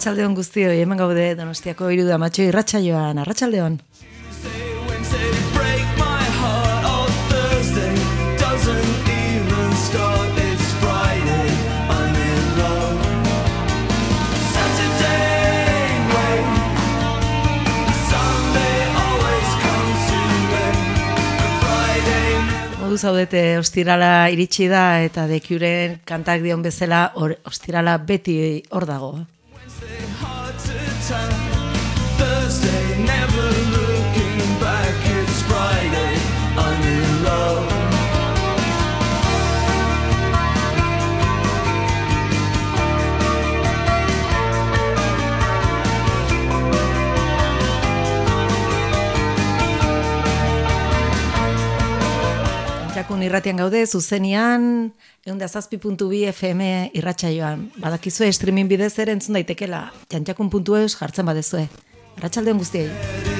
Arratsaldeon guztioi, hemen gaude Donostiako Hiruda Matxo irratsaioan. Arratsaldeon. Zaudete ostirala iritsi da eta Dekiuren kantak dion bezala ostirala beti hor dago. Jakun irratian gaude, zuzenean, 107.2 FM irratsaioan. Badakizue, streaming bidez ere entzun daitekela, jantjakun.eus jartzen badezue. Arratsaldeon guztiei.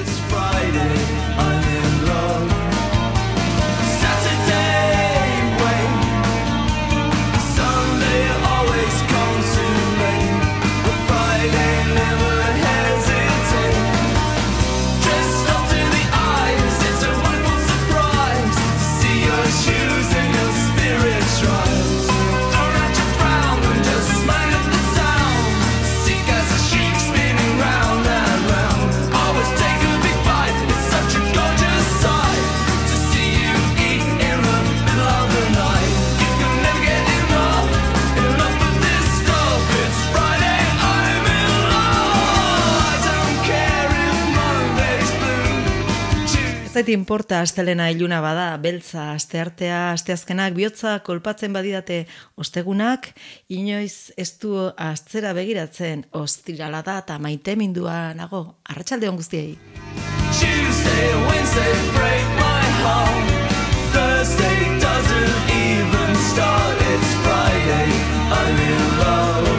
Zait inporta astelena iluna bada, beltza, asteartea, asteazkenak, bihotza kolpatzen badidate ostegunak, inoiz ez du astzera begiratzen, ostirala da eta maitemindua nago. Arratsaldeon guztiei. Tuesday, Wednesday, break my heart. Thursday doesn't even start, it's Friday, I'm in love.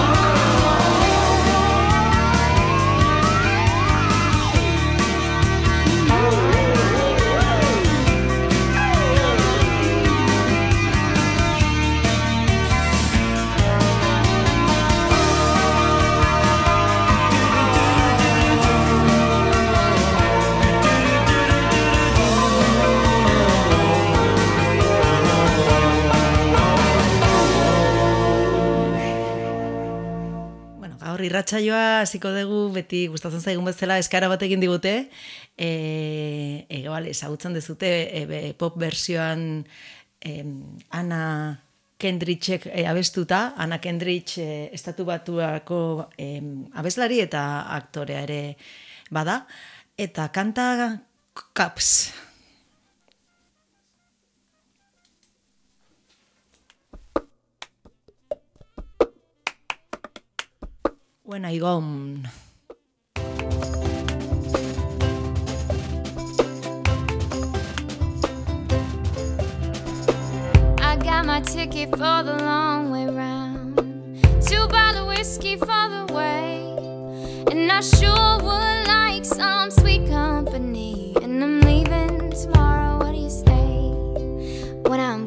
Irratsaioa hasiko dugu, beti gustatzen zaigun bezala eskaera bat egin digute. Ezagutzen dezute pop versioan Anna Kendrickek abestuta. Anna Kendrick Estatu Batuako abeslari eta aktorea ere bada. Eta kanta Caps. When I Gone. I got my ticket for the long way round, 2 bottle whiskey for the way, and I sure would like some sweet company, and I'm leaving tomorrow. What do you say? When I'm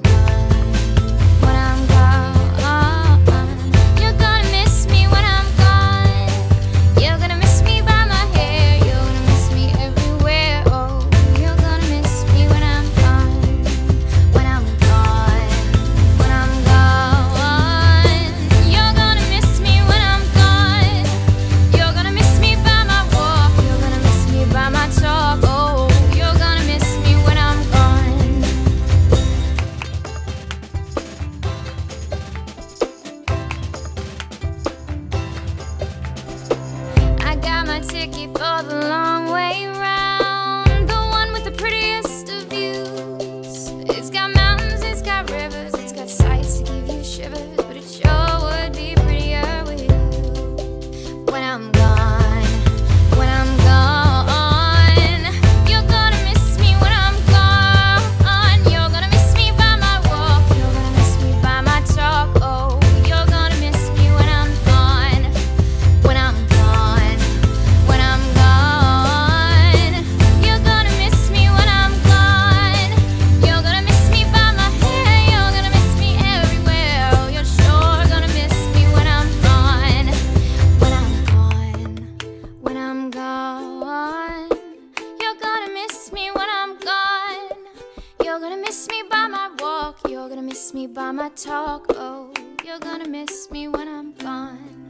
miss me by my talk. Oh, you're gonna miss me when I'm gone.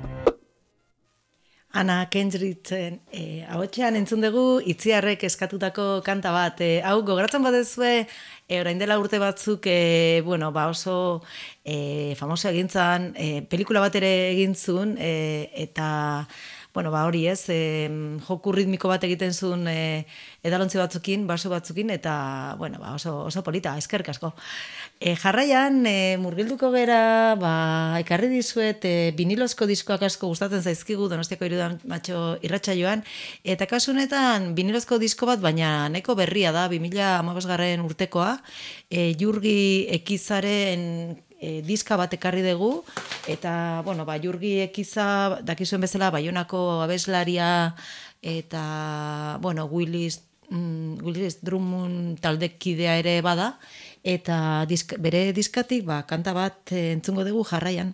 Anna Kendricken ahotsean entzun dugu Itziarrek eskatutako kanta bat. Hau gogoratzen badezue, orain dela urte batzuk oso famoso egintzan, pelikula bat ere egin zuen, eta hori ez, joku ritmiko bat egiten zuen edalontzi batzukin, baso batzukin, eta oso polita, eskerrik asko. Jarraian, murgilduko gera, ekarri dizuet, vinilozko diskoak asko gustatzen zaizkigu Donostiako Irudan Matxo irratsaioan, eta kasu honetan vinilozko disko bat, baina nahiko berria da, 2015 urtekoa, Jurgi Ekizaren diska bat ekarri dugu, eta, Jurgi Ekiza, dakizuen bezala, Baionako abeslaria, eta, Willis Drummond taldekidea ere bada, eta bere diskatik kanta bat entzungo dugu jarraian.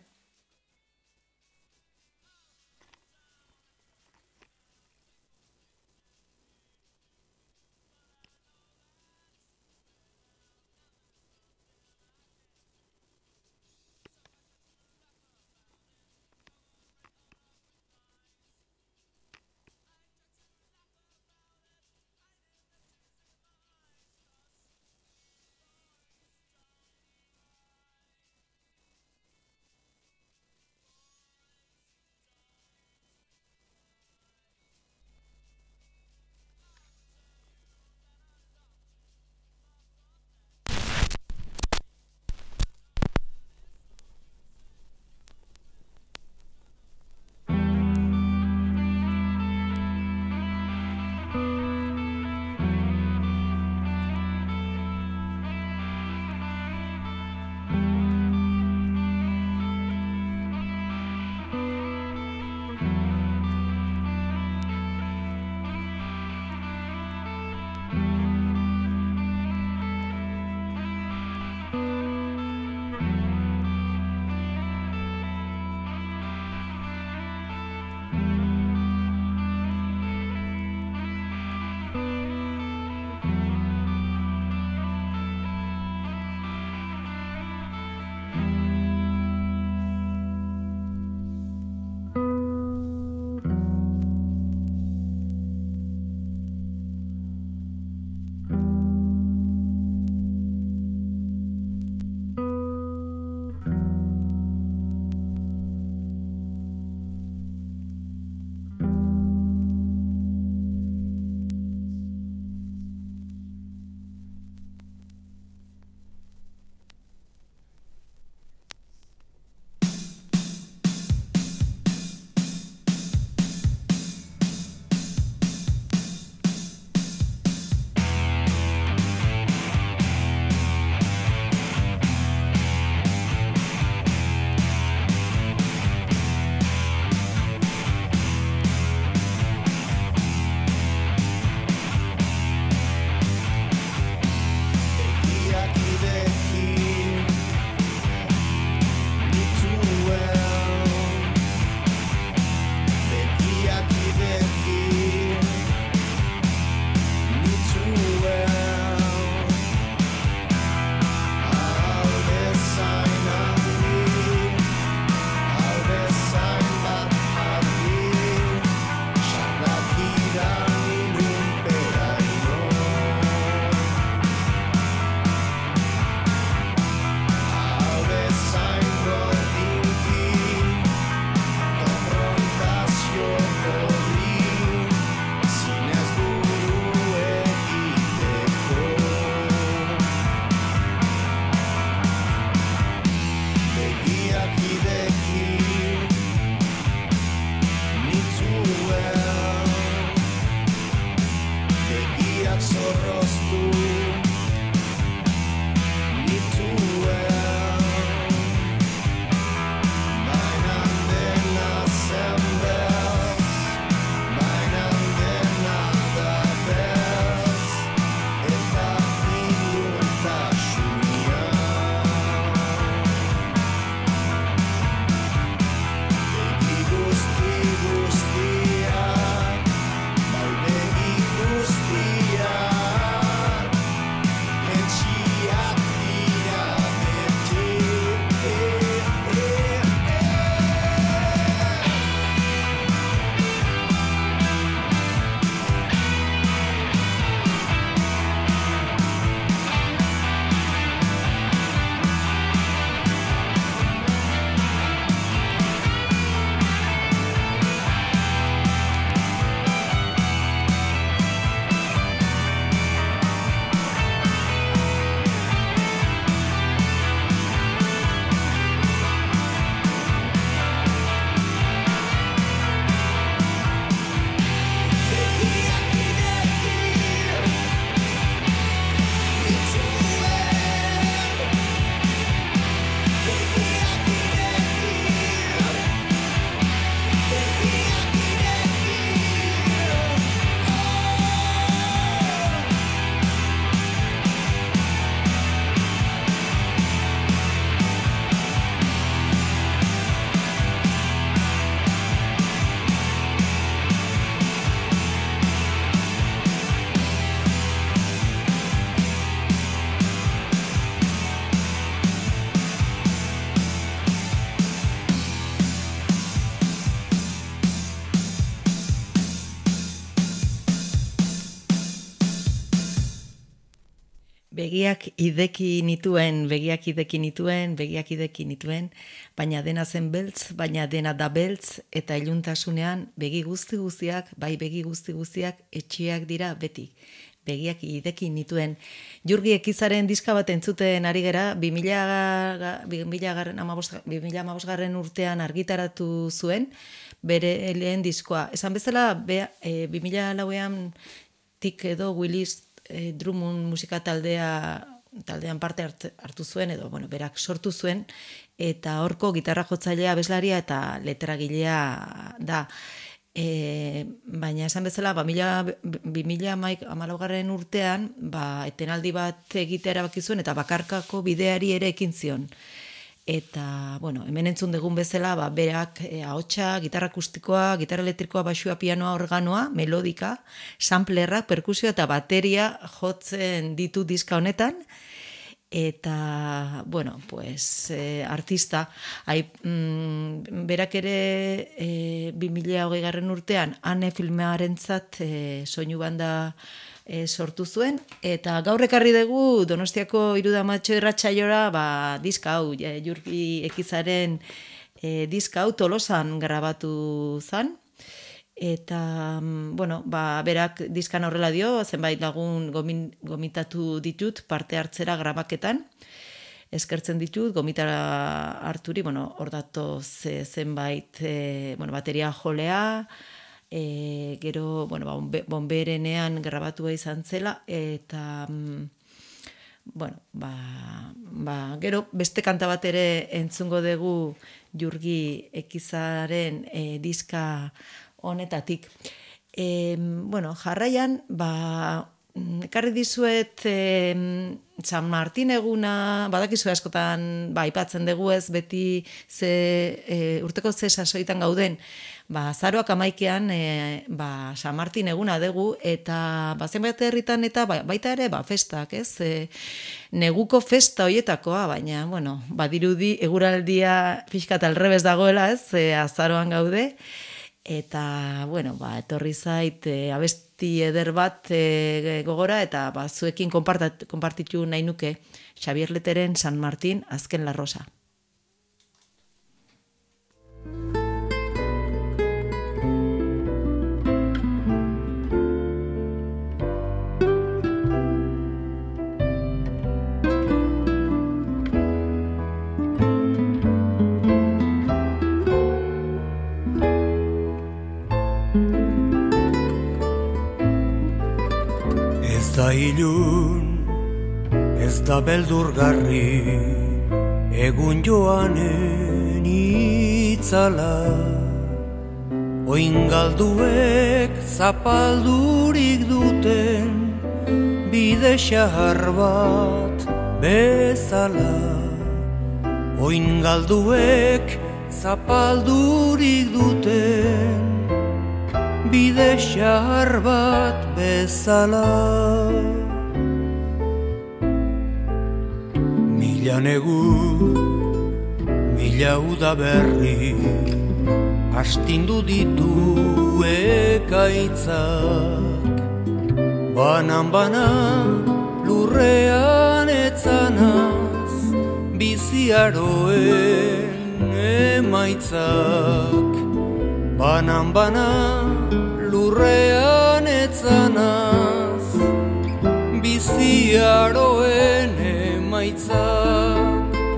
Begiak ideki nituen, baina dena zen beltz, baina dena da beltz, eta iluntasunean begi guztiak etxiak dira beti. Begiak ideki nituen. Jurgi Ekizaren diska bat entzuten ari gera, 2015 urtean argitaratu zuen, bere lehen diskoa. Esan bezala, 2004an Tik edo Willis Drummond musika taldean parte hartu zuen, edo berak sortu zuen, eta horko gitarra jotzailea, abeslaria eta letragilea da. Baina esan bezala, 2014 urtean, etenaldi bat egitea erabaki zuen, eta bakarkako bideari ere ekin zion. Eta, hemen entzun dugun bezala, berak ahotsa, gitarra akustikoa, gitarra elektrikoa, baxua, pianoa, organoa, melodika, samplerrak, perkusioa eta bateria jotzen ditu diska honetan. Eta, artista, berak ere 2020 urtean Ane filmearentzat soinu banda sortu zuen, eta gaur ekarri dugu Donostiako Irudamatxo irratsaiora diska hau, Jurgi Ekizaren diska hau Tolosan grabatu zen, eta, berak diskan horrela dio, zenbait lagun gomitatu ditut parte hartzera grabaketan, eskertzen ditut, gomitara harturi, hor datoz zenbait bateria jolea, gero, bonberenean grabatua izan zela, eta, gero beste kanta bat ere entzungo dugu Jurgi Ekizaren diska honetatik. Jarraian, ekarri dizuet San Martin eguna, badakizu askotan aipatzen dugu ez, beti urteko ze sasoitan gauden, azaroak 11ean San Martin eguna dugu, eta zenbait herritan eta baita ere festak, ez? Neguko festa hoietakoa, baina, badirudi eguraldia pixkat alrebez dagoela, ez? Azaroan gaude, eta, etorri zait abesti eder bat gogora, eta zuekin konpartitu nahi nuke Xabier Leteren San Martin azken la rosa. Ez da ilun, ez da beldurgarri, egun joanen itzala. Oingalduek zapaldurik duten, bide xahar bat bezala. Oingalduek zapaldurik duten, bide xahar bat bezala. Mila negu, mila udaberri, astindu ditu ekaitzak. Banan lurrean etzanaz, biziaroen emaitzak. Banan lurrean etzanaz, biziaroen emaitzak.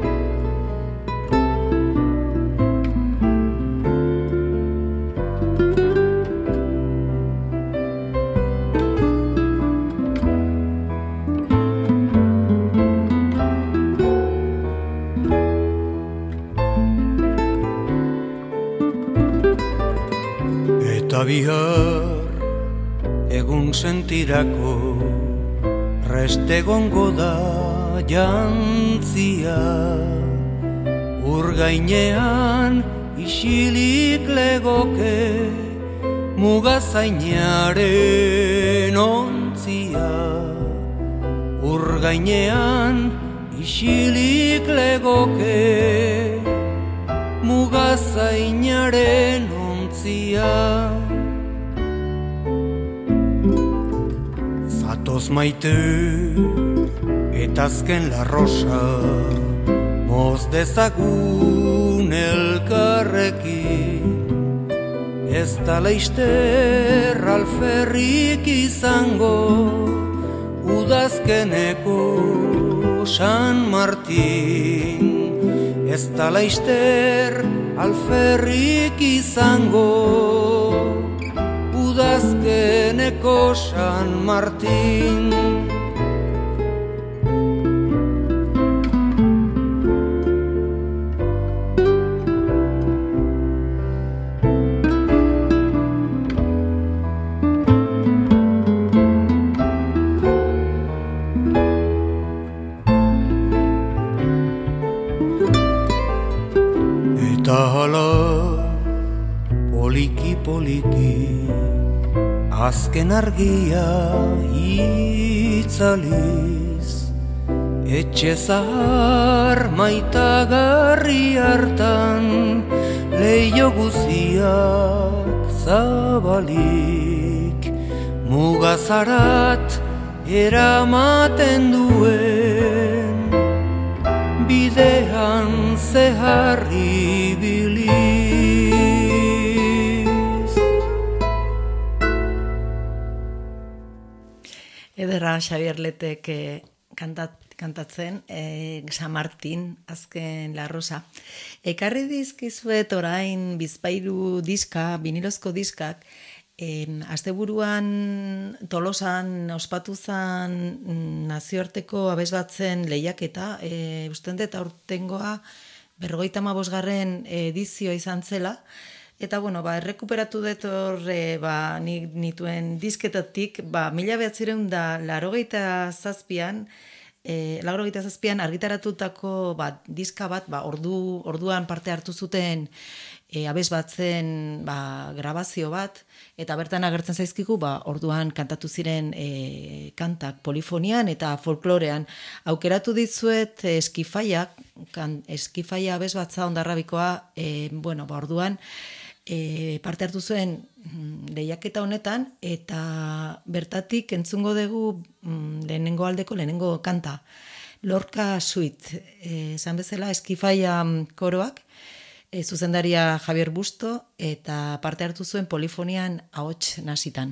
Eta bihar egun sentirako reste gongo da jantzia. Ur gainean isilik legoke mugazainaren ontzia. Ur gainean isilik legoke mugazainaren ontzia. Zatoz maite eta azken la rosa moz dezagun elkarrekin. Ez da laizter alferrik izango udazkeneko San Martin. Ez da laizter alferrik izango udazkeneko San Martin. Poliki, azken argia itzaliz, etxe zahar maitagarri hartan, leio guziak zabalik, mugazarat eramaten duen, bidean zehar ibiliz. Ederra Xabier Letek kantatzen, San Martin, azken La Rosa. Ekarri dizkizuet orain bizpairu diska, vinilozko diskak, asteburuan Tolosan ospatu zen nazioarteko abesbatzen lehiaketa, usten dut aurtengoa 55. edizioa izan zela, eta bueno, errekuperatu dut hor nituen disketatik, 1987an argitaratutako diska bat, orduan parte hartu zuten abesbatzen grabazio bat, eta bertan agertzen zaizkigu, orduan kantatu ziren kantak polifonian eta folklorean. Aukeratu dizuet Eskifaia abesbatza Hondarrabikoa, orduan parte hartu zuen lehiaketa honetan, eta bertatik entzungo dugu lehenengo aldeko lehenengo kanta. Lorca Suite, esan bezala Eskifaia koroak, zuzendaria Javier Busto, eta parte hartu zuen polifonian ahots nasitan.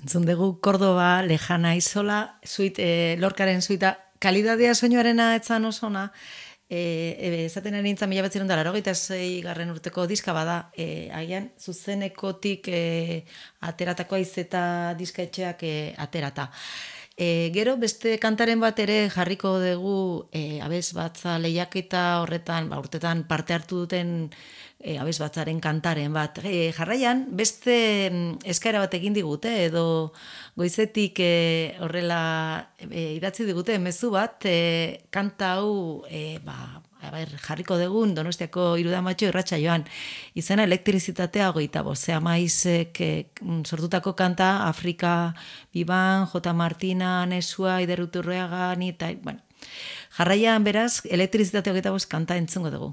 Entzun dugu Cordoba, Lejana Isola, Lorcaren suita, kalidadea soinuarena etzan osona, esaten ari nintzen 1986 urteko diska bada, agian zuzenekotik ateratako aizeta diska etxeak aterata. Gero beste kantaren bat ere jarriko dugu abez batza lehiaketa horretan, urtetan parte hartu duten abez batzaren kantaren bat. Jarraian beste eskaera bat egin digute edo goizetik horrela idatzi digute mezu bat, kanta hau jarriko dugun Donostiako Irudamatxo irratsaioan, izena elektrizitatea 25, Maizek sortutako kanta, Afrika Biban, J. Martina, Nesua, Ider Uturreaga, eta, bueno, jarraian beraz, elektrizitatea 25 kanta entzungo dugu.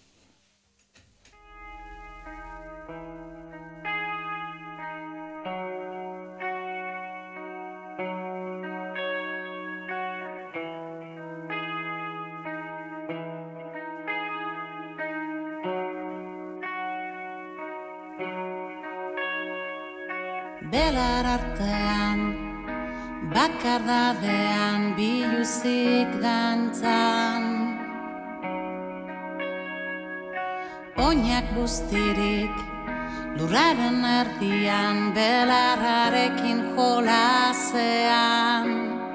Belar artean, bakardadean, biluzik dantzan. Oinak bustirik, lurraren erdian, belarrarekin jolasean.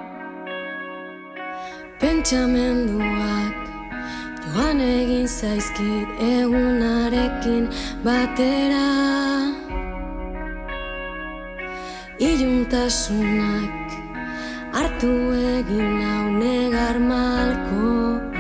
Pentsamenduak joan egin zaizkit egunarekin batera. Iluntasunak hartu egin nau negar malkoak.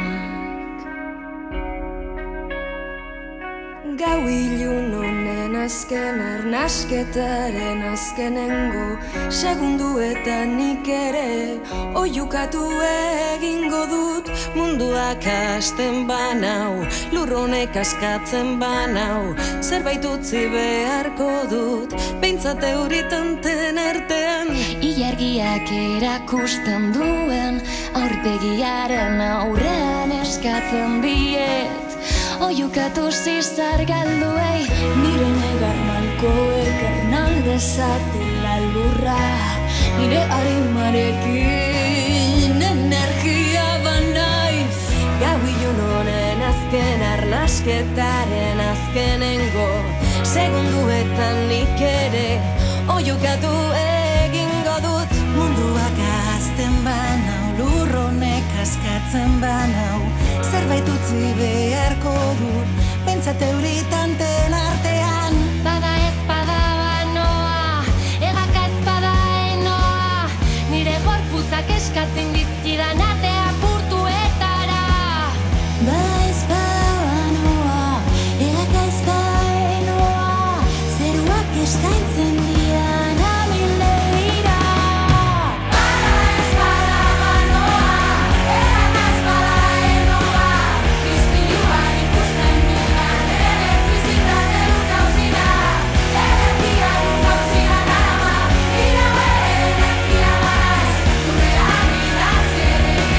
Gau ilun honen azken arnasketaren azkenengo segunduetan nik ere oiukatu egingo dut. Munduak hasten banau, lurronek askatzen banau, zerbait utzi beharko dut, behintzat euritanten artean. Ilargiak erakusten duen, aurpegiaren aurrean eskatzen diet, oiukatu zizar galduei. Nire negar malkoek ernaldezatela lurra, nire arimarekin energia banaiz. Gau ilun honen azken arnasketaren azkenengo segunduetan nik ere oiukatu egingo dut. Munduak azten banau, lurronek askatzen banau, zerbait utzi beharko dut, pentsat euritanten artean. Bada ez bada banoa, egaka ez bada enoa, nire gorputzak eskatzen dizkidan atea portuetara. Bada ez bada banoa, egaka ez bada enoa, zeruak eskaintzen dian amileira. Bada ez bada banoa, egaka ez bada enoa, izpiluak ikusten dudan elektrizitate gauzina, energia gauzina darama, iraue energia banaiz, gure amilatzi ere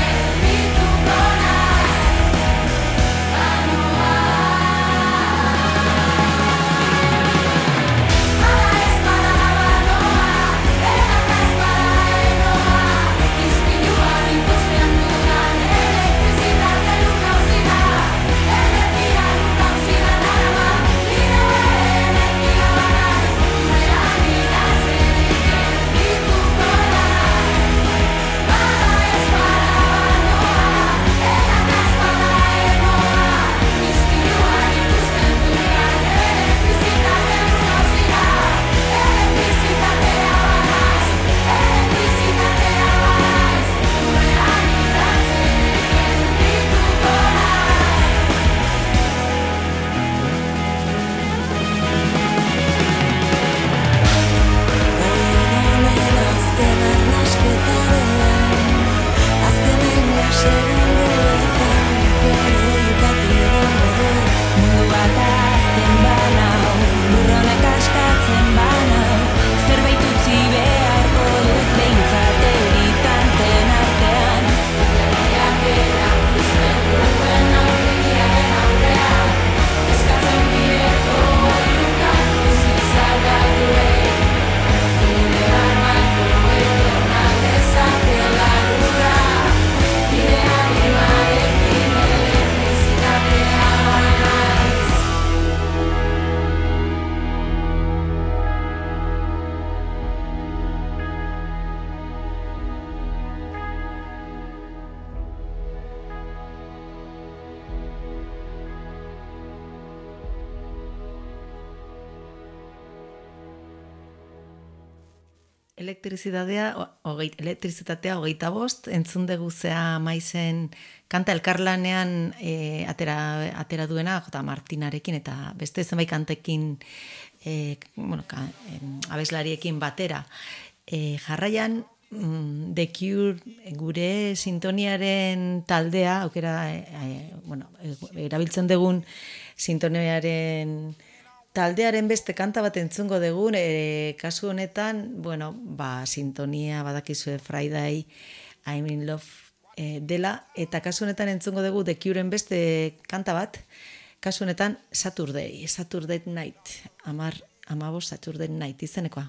elektrizitatea 25, entzun dugu zea Maizen kanta elkarlanean atera duena J. Martinarekin eta beste zenbait kantekin abeslariekin batera. Jarraian The Cure gure sintoniaren taldea, erabiltzen dugun sintoniaren taldearen beste kanta bat entzungo dugun, kasu honetan, sintonia badakizue Friday, I'm in love dela, eta kasu honetan entzungo dugu The Cureen beste kanta bat, kasu honetan Saturday Night, 15 Saturday Night izenekoa.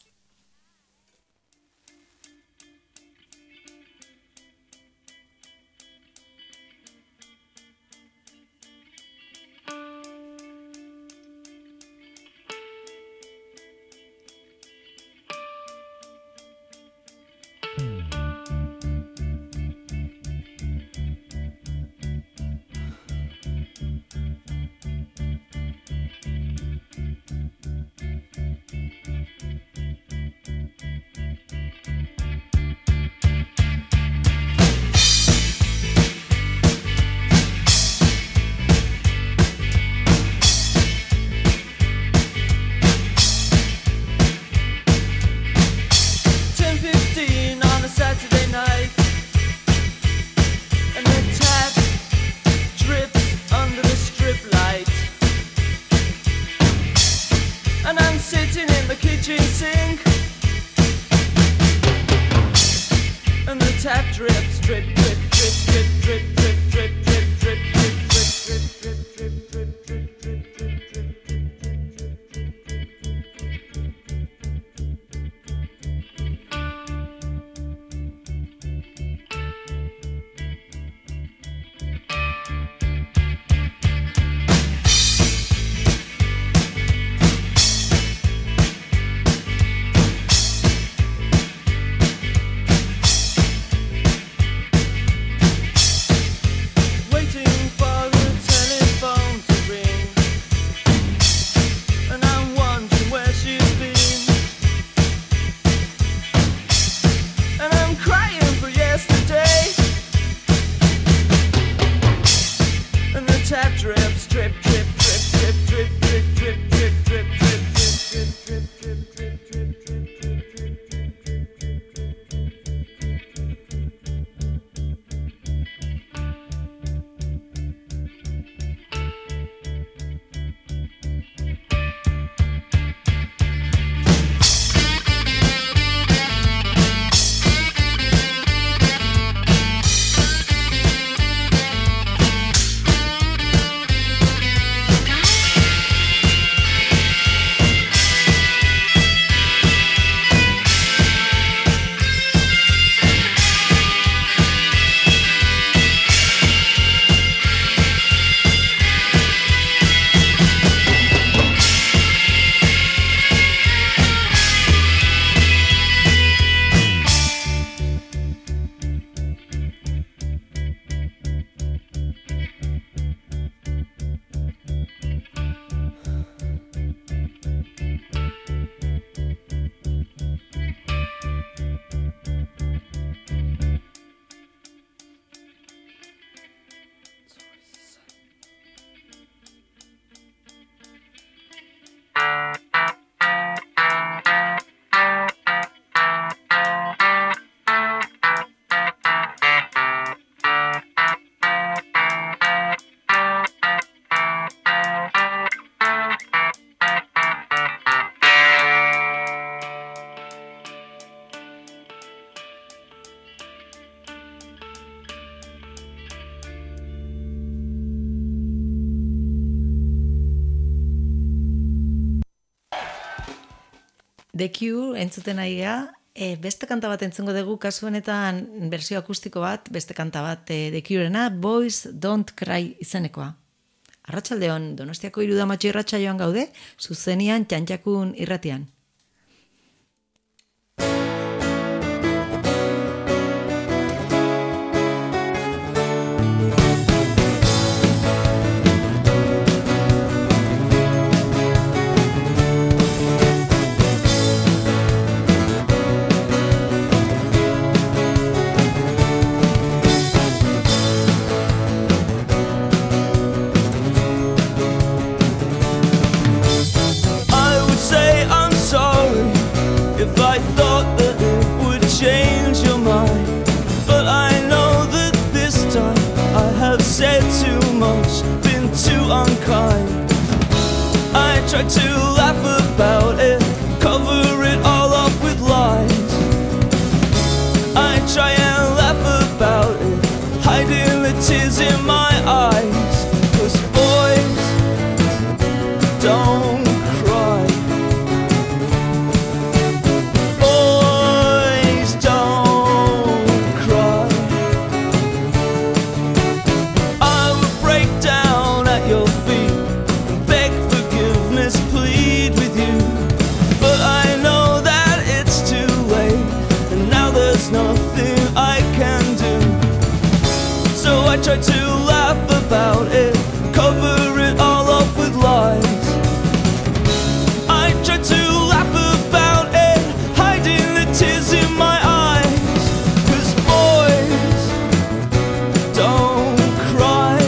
The Cure entzuten ari gara, beste kanta bat entzungo dugu, kasu honetan bersio akustiko bat, beste kanta bat The Cureena, Boys Don't Cry izenekoa. Arratsaldeon, Donostiako Irudamatxo irratsaioan gaude, zuzenian Txantxakun irratian. tried to laugh about it, cover it all up with lies. I try and laugh about it, hiding the tears in my eyes. 'Cause boys don't cry. Boys don't cry. I would break down at your feet and beg forgiveness, plead with you. But I know that it's too late, and now there's nothing I can do. So I try to laugh about it, cover it all up with lies. I try to laugh about it, hiding the tears in my eyes. 'Cause boys don't cry.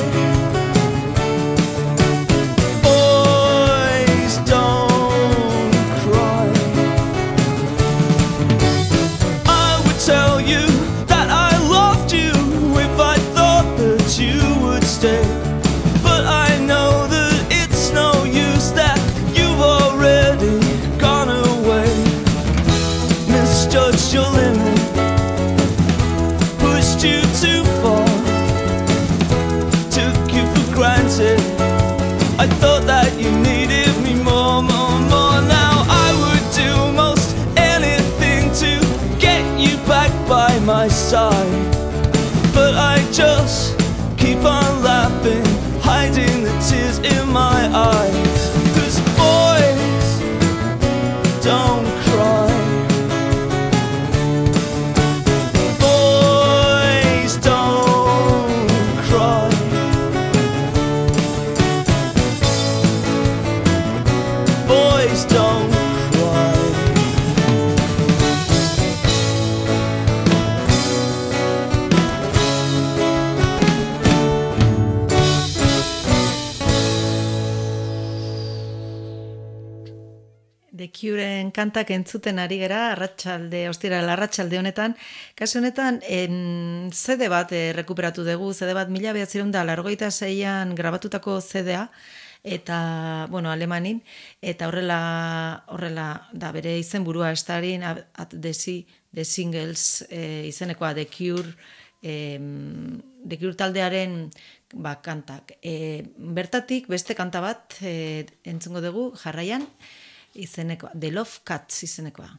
Boys don't cry. I would tell you that I loved you if I thought that you would stay. But I know that it's no use, that you've already gone away. Misjudged your limit, pushed you too far, took you for granted. I thought that you needed me more, more, more. Now I would do most anything to get you back by my side. But I just keep on laughing, hiding the tears in my eyes. 'Cause boys don't cry. Boys don't cry. Boys don't cry. The Curen kantak entzuten ari gera, arratsalde honetan. Kasu honetan, CD bat rekuperatu dugu, CD bat 1986an grabatutako CD-a, eta, bueno, alemanin, eta horrela da bere izenburua estarin, The Singles izenekoa, The Cure taldearen kantak. Bertatik beste kanta bat entzungo dugu jarraian, izenekoa, The Love Cats izenekoa.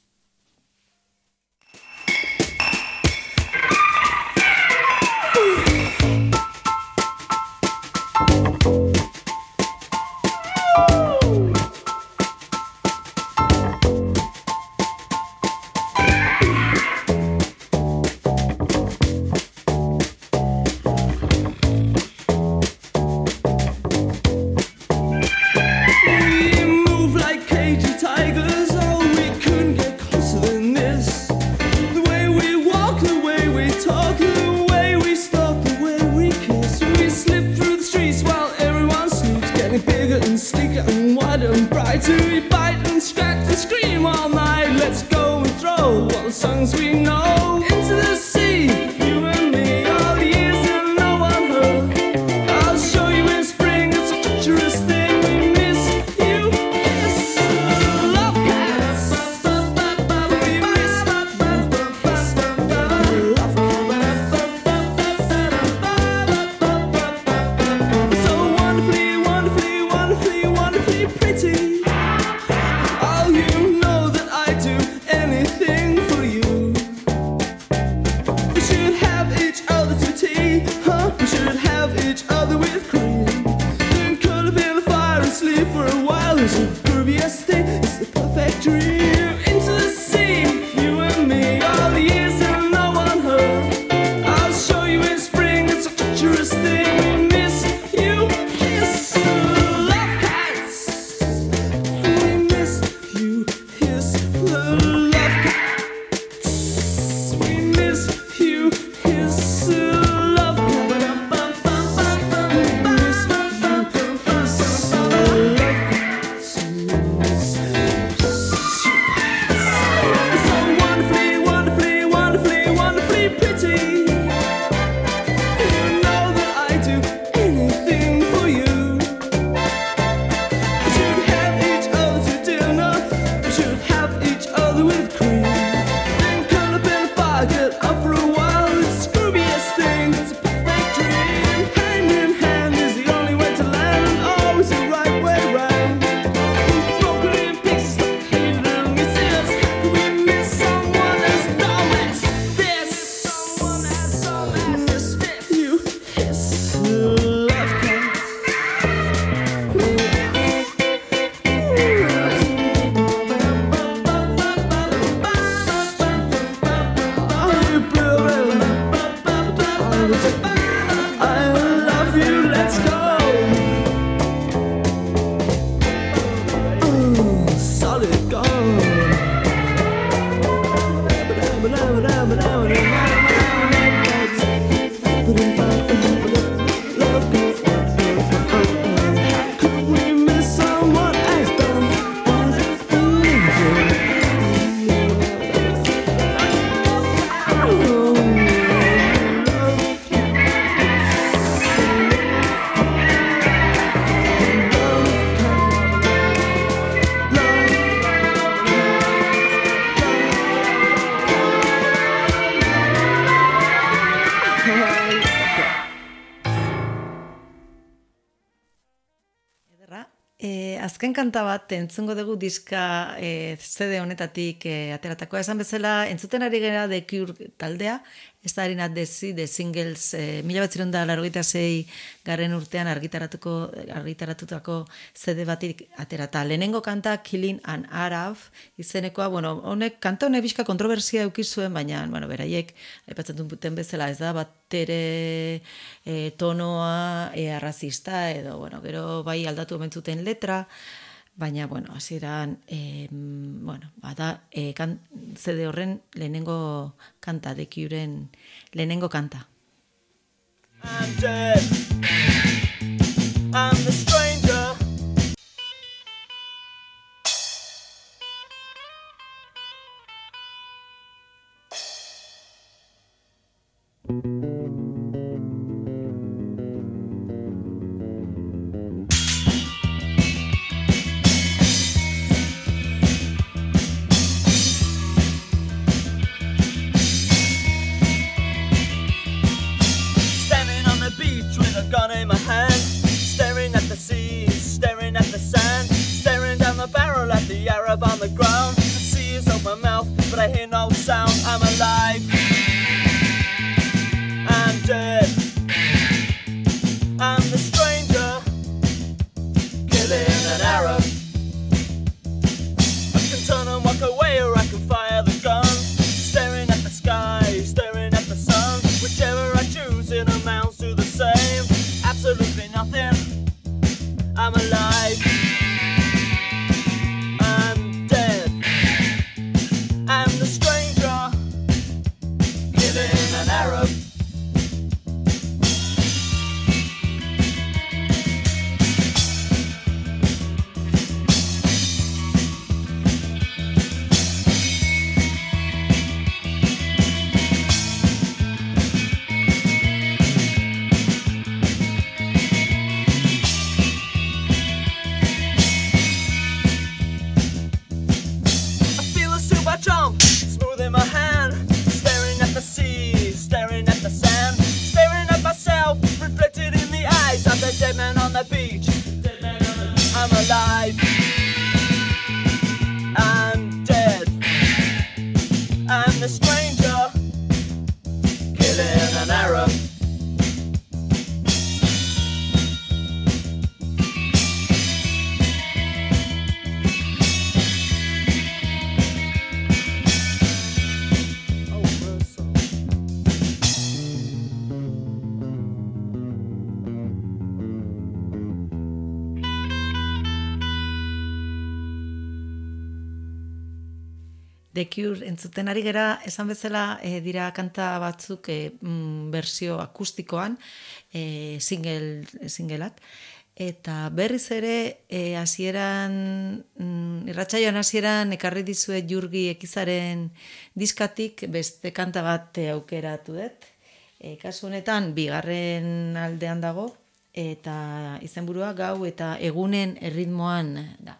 To bite and scratch and scream all night. Let's go and throw all the songs we know into the sea. You and me, all the years and no one heard. I'll show you in spring, it's a treacherous thing. We miss you, yes, love cats. We miss love cats. So wonderfully, wonderfully, wonderfully, wonderfully pretty. Azken kanta bat entzungo dugu diska CD honetatik ateratakoa, esan bezala entzuten ari gara The Cure taldea, ez da harina The Singles 1986 garren urtean argitaratutako CD batik aterata. Lehenengo kanta Killing an Arab izenekoa, kanta honek bizka kontrobersia eduki zuen, baina beraiek aipatzen duten bezala ez da batere tonoa arrazista edo gero bai aldatu omen zuten letra, baina hasieran bada CD horren lehenengo kanta, The Cureen lehenengo kanta. I'm dead. I'm the stranger. Gun in my hand, staring at the sea, staring at the sand, staring down the barrel at the Arab on the ground. The sea is open mouth, but I hear no sound. I'm alive. I'm dead. I'm the stranger, killing an Arab. I can turn and walk away, or I can fire the gun. Staring at the sky, staring at the sun. Whichever I choose, it amounts to the same. Absolutely nothing. I'm alive. I'm dead. I'm the stranger, killing an Arab. Jump, smooth in my hand, staring at the sea, staring at the sand, staring at myself, reflected in the eyes of the dead man on the beach. I'm alive. I'm dead. I'm the stranger, killing an Arab. The Cure entzuten ari gera, esan bezala dira kanta batzuk bersio akustikoan, singleak, eta berriz ere hasieran irratsaioan hasieran ekarri dizuet Jurgi Ekizaren diskatik beste kanta bat aukeratu dut. Kasu honetan bigarren aldean dago eta izenburua Gau eta egunen erritmoan da.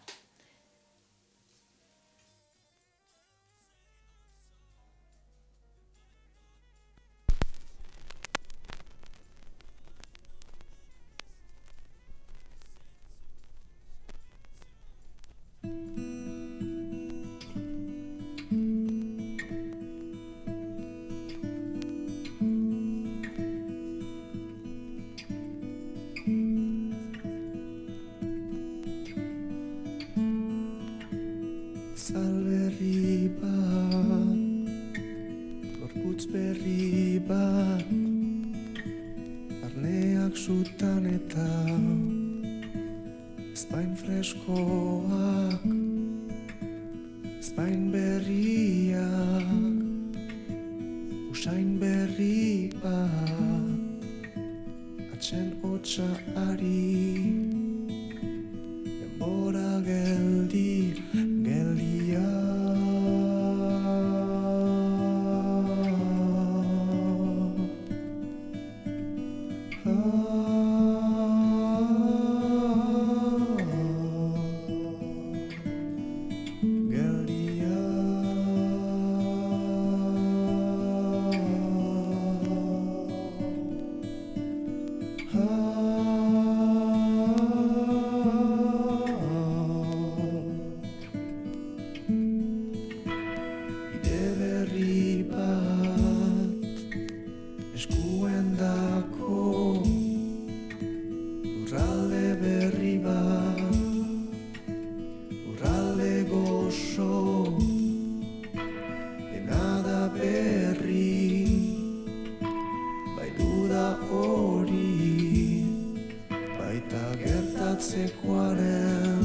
atzekoaren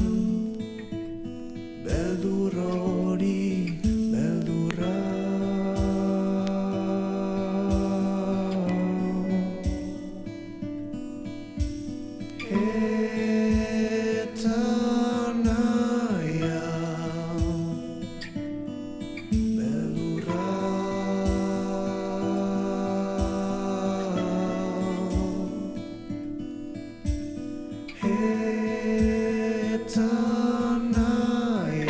beldur hori beldurra. Eta naia beldurra. Eta naia.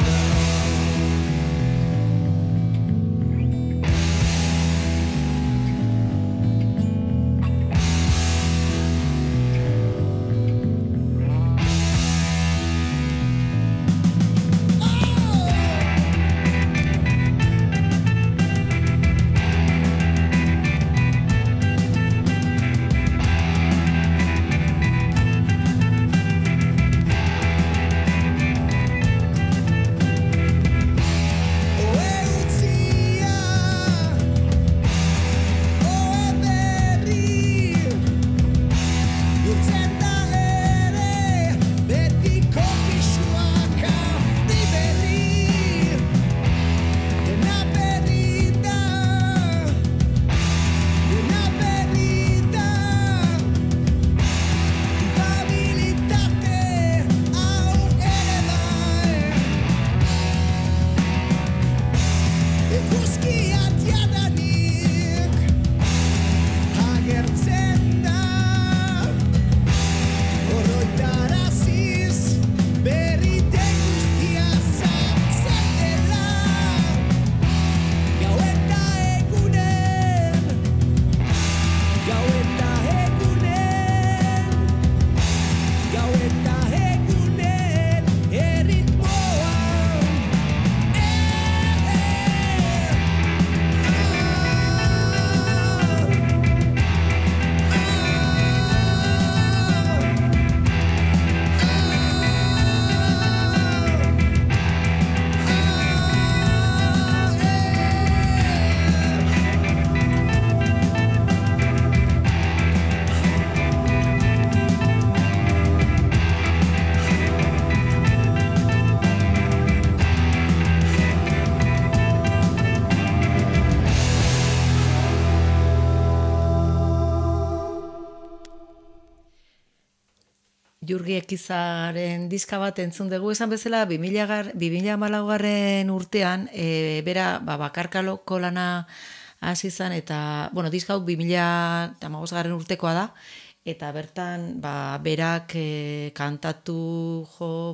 Jurgi Ekizaren diska bat entzun dugu, esan bezala 2014 urtean bera bakarkaloko lana hasi zen, eta diska hau 2015 urtekoa da, eta bertan berak kantatu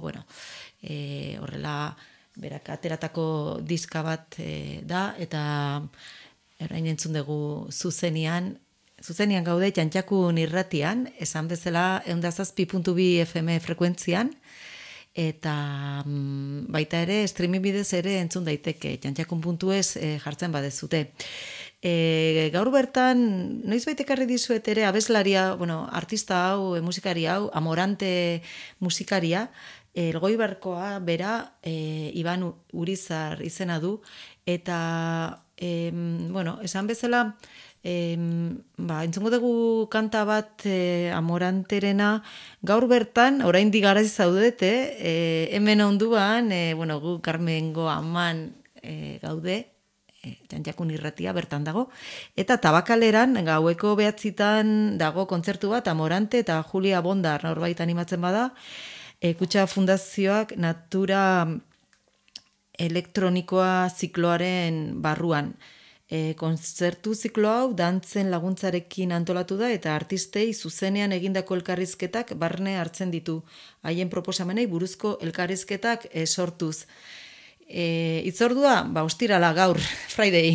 horrela berak ateratako diska bat da, eta orain entzun dugu zuzenean gaude Txantxakun irratian, esan bezala 107.2 FM frekuentzian, eta baita ere streaming bidez ere entzun daiteke, txantxakun.es jartzen badezute. Gaur bertan, noizbait ekarri dizuet ere abeslaria, artista hau, musikari hau, Amorante musikaria, Elgoibarkoa bera, Iban Urizar izena du, eta esan bezala, entzungo dugu kanta bat Amoranterena, gaur bertan, oraindik garaiz zaudete, hemen onduan, gu Carmengo aman gaude, Txantxakun irratia bertan dago, eta Tabakaleran gaueko 9 dago kontzertu bat, Amorante eta Julia Bondar norbait animatzen bada, Kutxa Fundazioak natura elektronikoa zikloaren barruan. Kontzertu ziklo hau dantzen laguntzarekin antolatu da, eta artistei zuzenean egindako elkarrizketak barne hartzen ditu. Haien proposamenei buruzko elkarrizketak sortuz. Itzordua, ostirala gaur, Friday,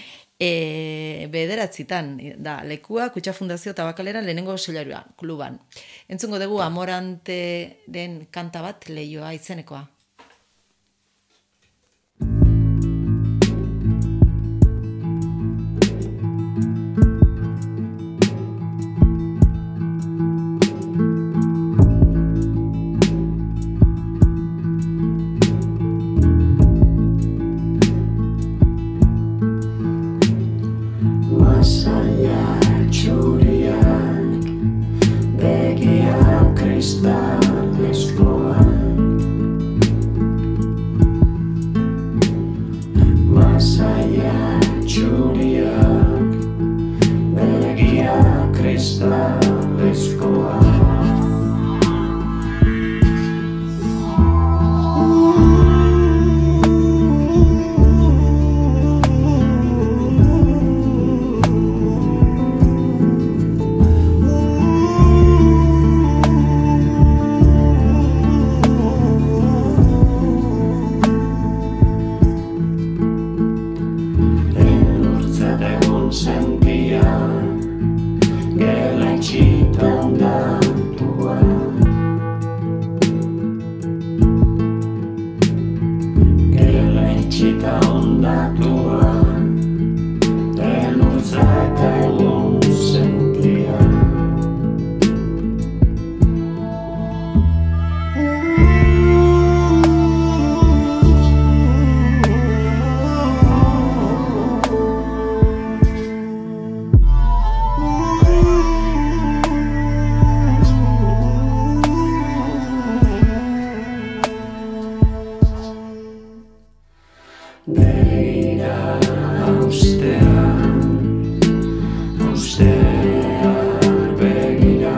9:00 da, lekua Kutxa Fundazio Tabakaleran lehenengo soilarua, kluban. Entzungo dugu Amoranteren kanta bat, Leioa izenekoa. Begiak kristal datua. Gela itxita ondatua, elurtza eta egun sentia. Begira austean, austean begira,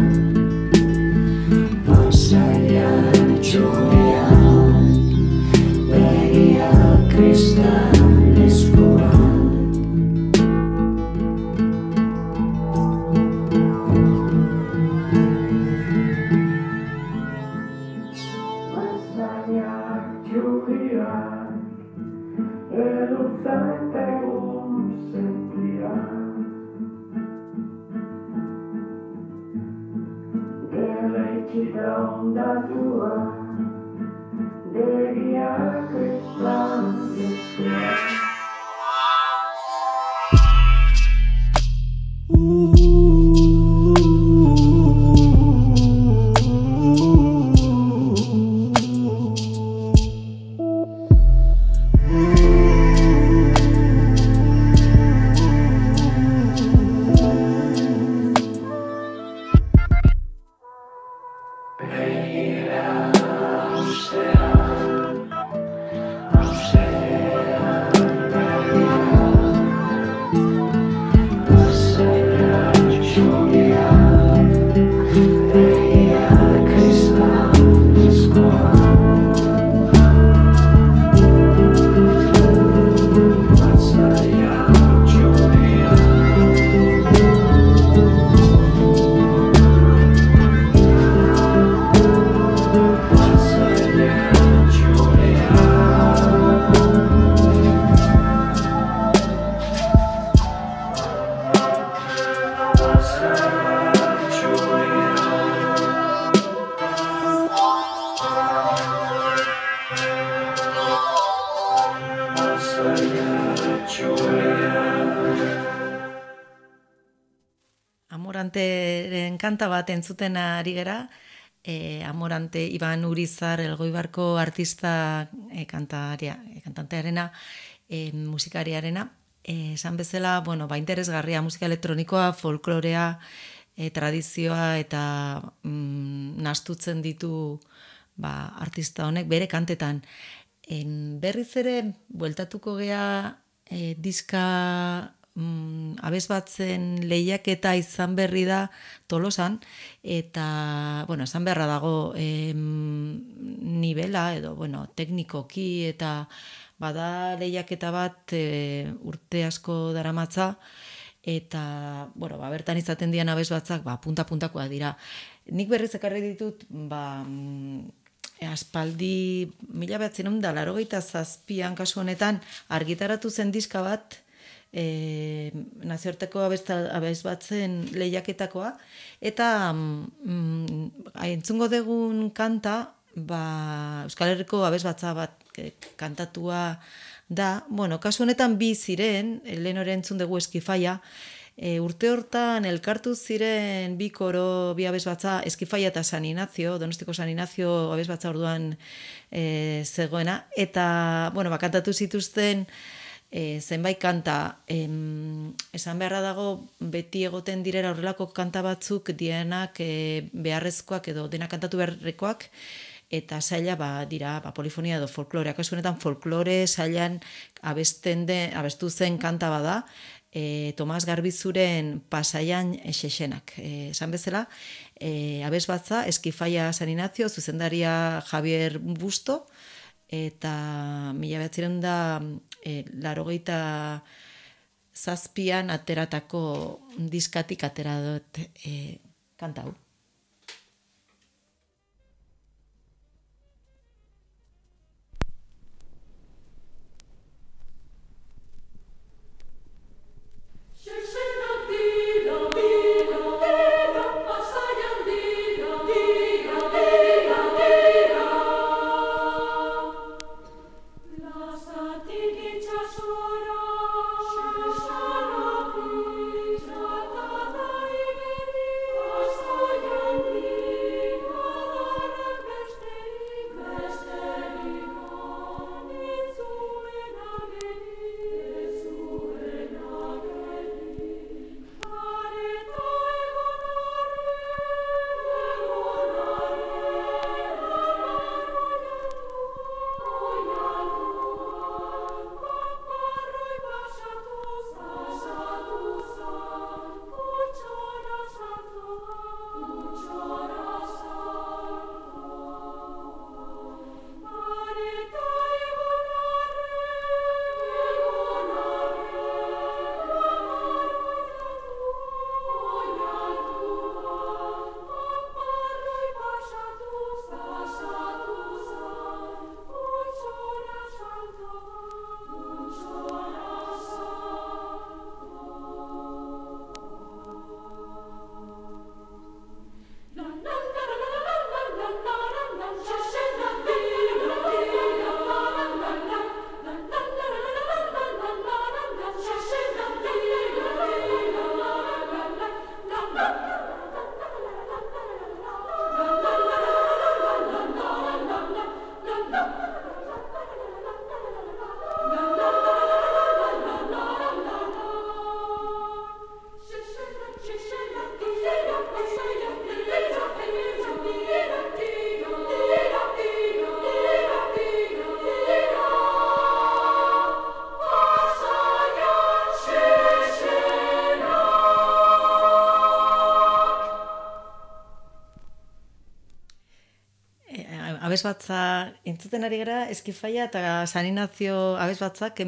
pasaian txurian, begia kristalezkoan. Pasaian txurian, elurtza eta egun sentia. Gela itxita ondatua, begia kristalezkoa. Begira austean, austean begira, pasaian txurian, begia kristalezkoan. Pasaian txurian, Amoranteren kanta bat entzuten ari gera, Amorante Iban Urizar Elgoibarko artista kantantearena, musikariarena, esan bezala, bueno, interesgarria musika elektronikoa, folklorea, tradizioa eta nahastutzen ditu artista honek bere kantetan. Berriz ere, bueltatuko gea diska abesbatzen lehiaketa izan berri da Tolosan, eta, bueno, esan beharra dago nivela, edo, bueno, teknikoki, eta bada lehiaketa bat urte asko daramatza, eta, bueno, bertan izaten dian abesbatzak, punta-puntakoa dira. Nik berriz ekarri ditut, aspaldi 1987an kasu honetan argitaratu zen diska bat, nazioarteko abesbatzen lehiaketakoa, eta entzungo dugun kanta, Euskal Herriko abesbatza bat kantatua da, bueno, kasu honetan bi ziren, lehen hori entzun dugu Eskifaia, urte hortan elkartu ziren bi koro, bi abesbatza, Eskifaia eta San Inazio, Donostiko San Inazio abesbatza orduan zegoena, eta, bueno, kantatu zituzten zenbait kanta, esan beharra dago beti egoten direra horrelako kanta batzuk dienak beharrezkoak edo dena kantatu beharrekoak, eta saila dira polifonia edo folklorea. Kasu honetan folklore sailan abestu zen kanta bada, Tomas Garbizuren Pasaian xexenak. Esan bezala, abesbatza Eskifaia San Inazio, zuzendaria Javier Busto, eta 1987an ateratako diskatik atera dut kanta hau. Xexenak dira, dira, dira, Pasaian abesbatza entzuten ari gara, Eskifaia eta San Ignacio abesbatzak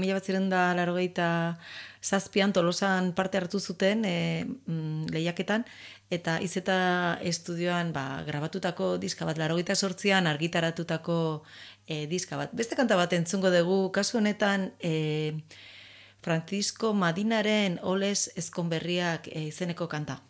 1987an Tolosan parte hartu zuten lehiaketan, eta izeta estudioan grabatutako diska bat, 88an argitaratutako diska bat. Beste kanta bat entzungo dugu, kasu honetan Francisco Madinaren Oles Ezkonberriak izeneko kanta.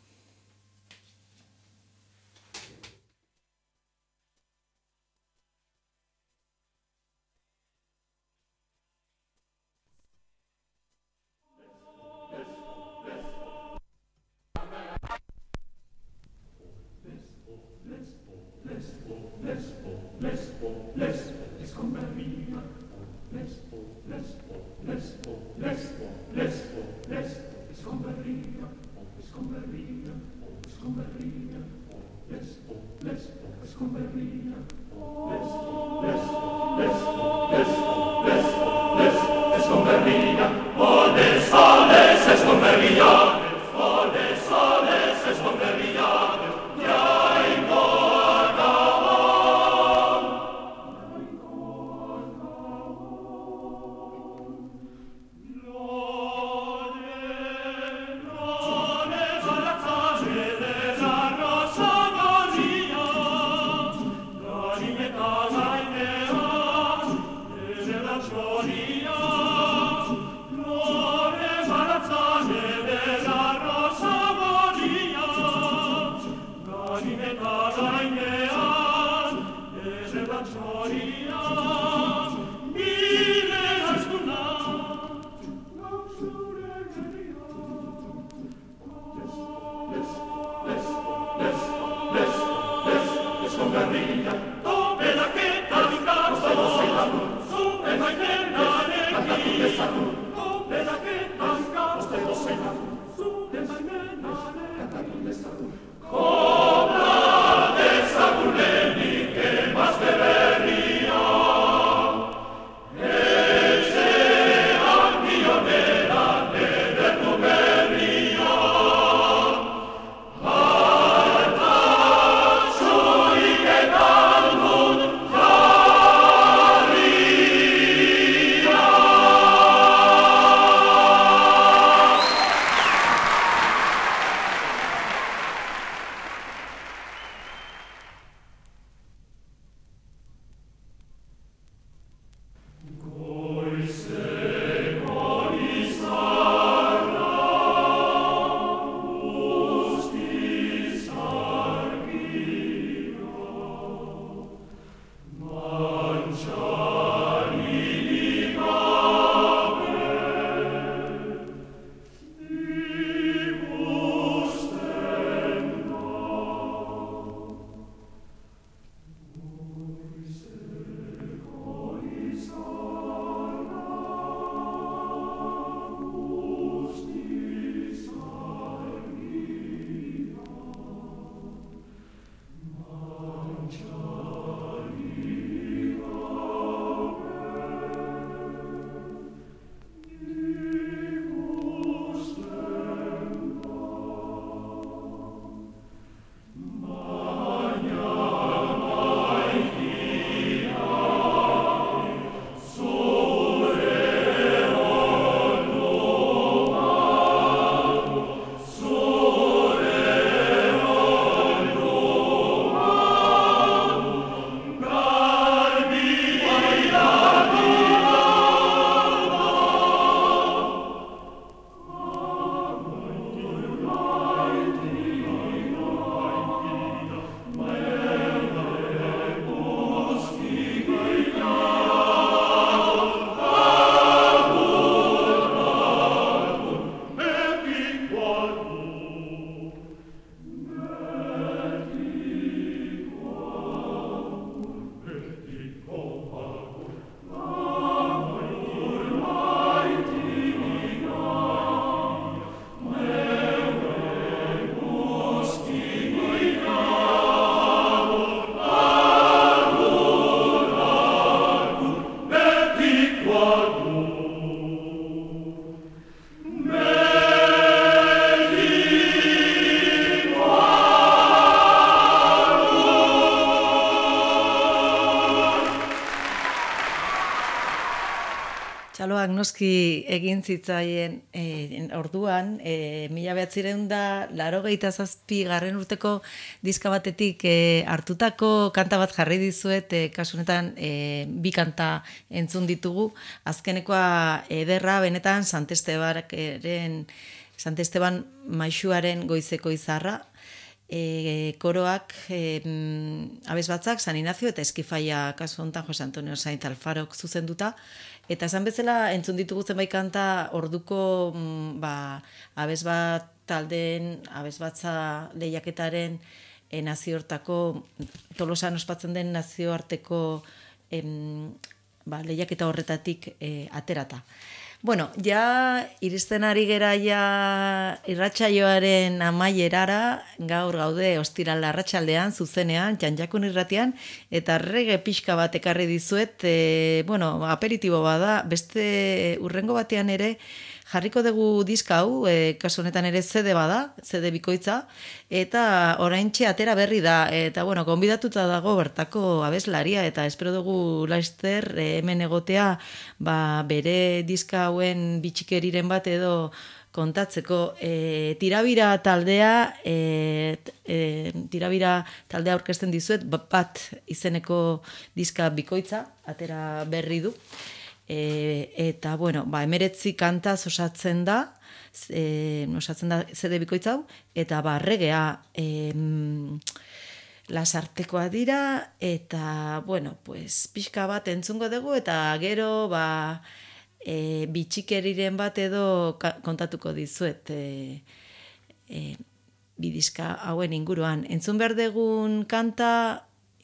grabak noski egin zitzaien orduan, 1987 urteko diska batetik hartutako kanta bat jarri dizuet, kasu honetan bi kanta entzun ditugu, azkenekoa ederra benetan Sant Esteban maixuaren goizeko izarra, koroak abesbatzak San Ignacio eta Eskifaia, kasu honetan Jose Antonio Sainz Alfarok zuzenduta, eta esan bezala entzun ditugu zenbait kanta orduko abesbat taldeen, abesbatza lehiaketaren nazioarteko, Tolosan ospatzen den nazioarteko lehiaketa horretatik aterata. Bueno, ja iristen ari gera ja irratsaioaren amaierara, gaur gaude ostiral arratsaldean, zuzenean, Janjakun irratian, eta reggae pixka bat ekarri dizuet, aperitibo bada, beste urrengo batean ere, jarriko dugu diska hau, kasu honetan ere CD bada, CD bikoitza, eta oraintxe atera berri da, eta gonbidatuta dago bertako abeslaria, eta espero dugu laster hemen egotea, bere diska hauen bitxikeriren bat edo kontatzeko. Tirabira taldea aurkezten dizuet, bat izeneko diska bikoitza, atera berri du. Eta, 19 kantaz osatzen da CD bikoitza hau, eta reggaea lasartekoa dira, eta, pixka bat entzungo dugu, eta gero, bitxikeriren bat edo kontatuko dizuet bidiska hauen inguruan. Entzun behar dugun kanta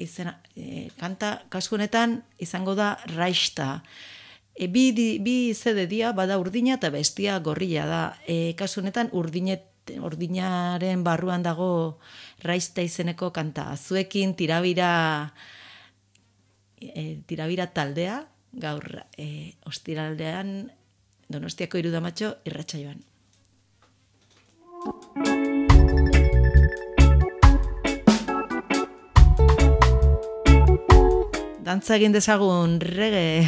kasu honetan izango da Raista. Bi CD dia, bada urdina eta bestia gorrila da. Kasu honetan urdinaren barruan dago Raista izeneko kanta. Zuekin tirabira taldea, gaur ostiraldean Donostiako Irudamatxo irratsaioan. Dantza egin dezagun reggae.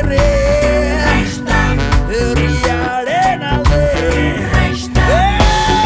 Hey!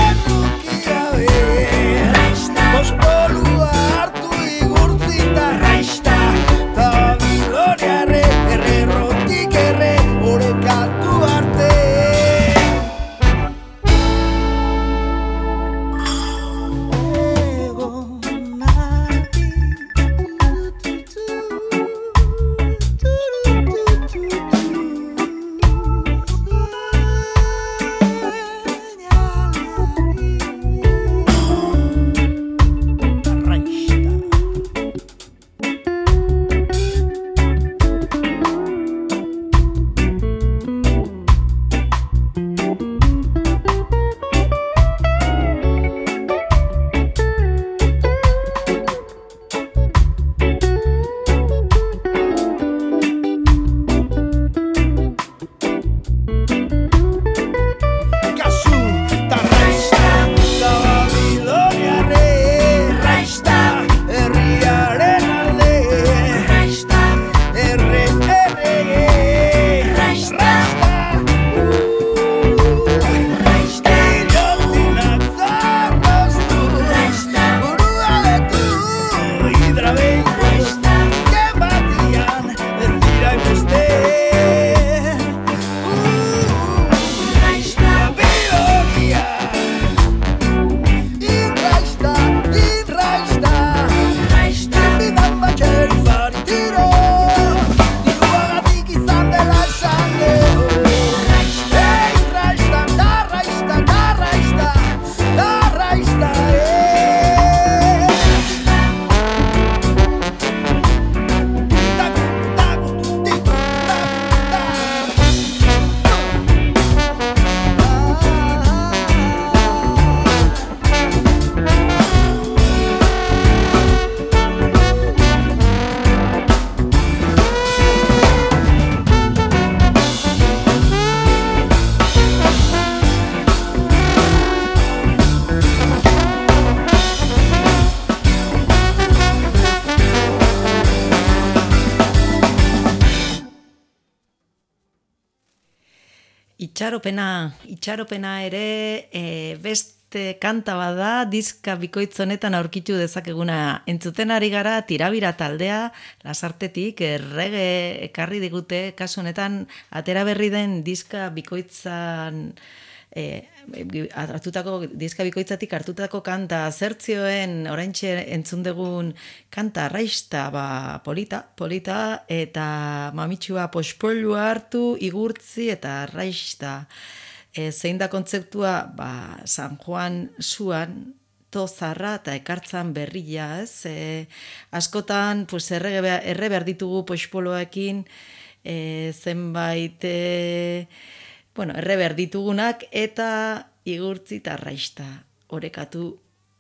Itxaropena ere beste kanta bada diska bikoitz honetan aurkitu dezakeguna. Entzuten ari gara Tirabira taldea Lasartetik errege ekarri digute, kasu honetan atera berri den diska bikoitzan hartutako diska bikoitzatik hartutako kanta zertzioen oraintxe entzun dugun kanta Arraista polita eta mamitxua pospolua hartu igurtzi eta Arraista zein da kontzeptua San Juan zuan tozarra eta ekartzan berria, ez? Askotan pues erre behar ditugu pospoloekin zenbait erre behar ditugunak eta igurtzi eta Arraista orekatu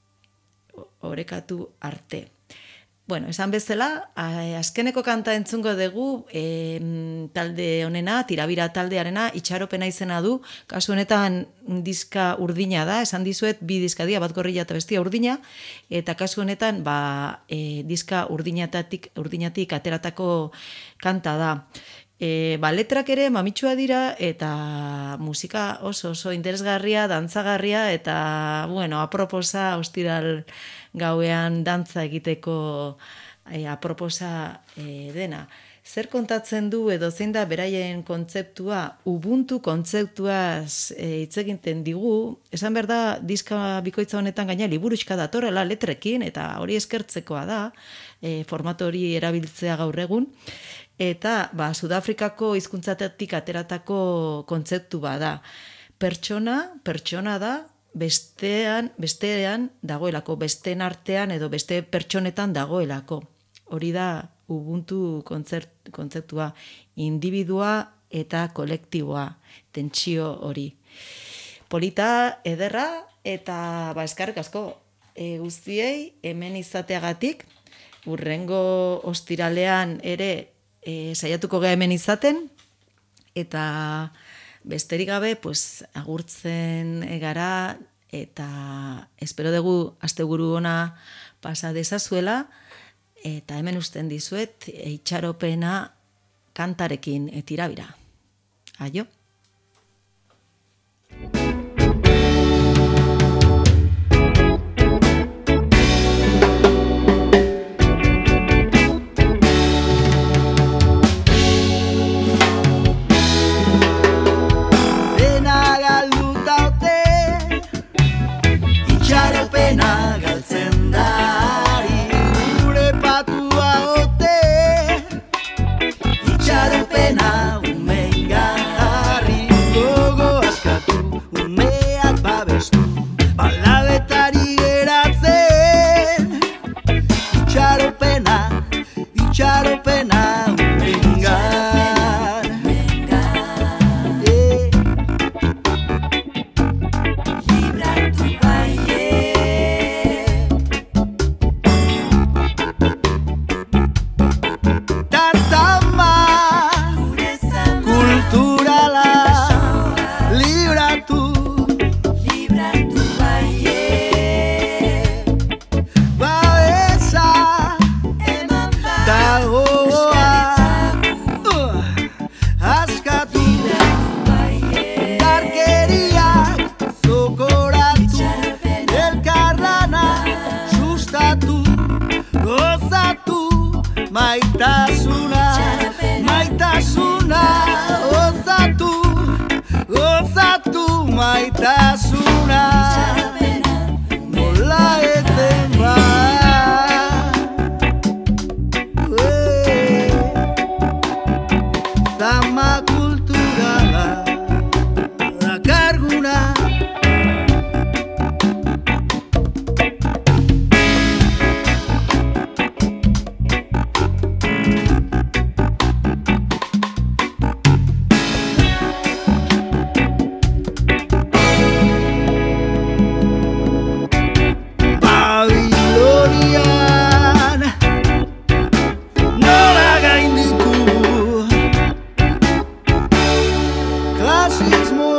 arte. Esan bezala, azkeneko kanta entzungo dugu talde honena, Tirabira taldearena, Itxaropena izena du, kasu honetan diska urdina da, esan dizuet, bi diska dia, bat gorrilla eta bestia urdina, eta kasu honetan diska urdinatik ateratako kanta da. Letrak ere mamitsua dira eta musika oso interesgarria, dantzagarria eta aproposa ostiral gauean dantza egiteko aproposa dena. Zer kontatzen du edo zein da beraien kontzeptua, Ubuntu kontzeptuaz hitz egiten digu, esan behar da diska bikoitza honetan gaina liburuxka datorrela letrekin eta hori eskertzekoa da, formato hori erabiltzea gaur egun. Eta Sudafrikako hizkuntzatik ateratako kontzeptu bada. Pertsona da bestean dagoelako, besteen artean edo beste pertsonetan dagoelako. Hori da Ubuntu kontzeptua, individua eta kolektiboa, tentsio hori. Polita, ederra eta eskerrik asko guztiei hemen izateagatik, hurrengo ostiralean ere saiatuko gara hemen izaten, eta besterik gabe agurtzen gara, eta espero dugu asteburu ona pasa dezazuela, eta hemen uzten dizuet Itxaropena kantarekin Tirabira. Aio! Itxaropena galtzen dari, gure patua ote. Itxaropena umengarri, gogo askatu, umeak babestu, balabetari geratzen. Itxaropena umengar. Maitasuna nola eten ba. Zama kulturala dakarguna. Klasismo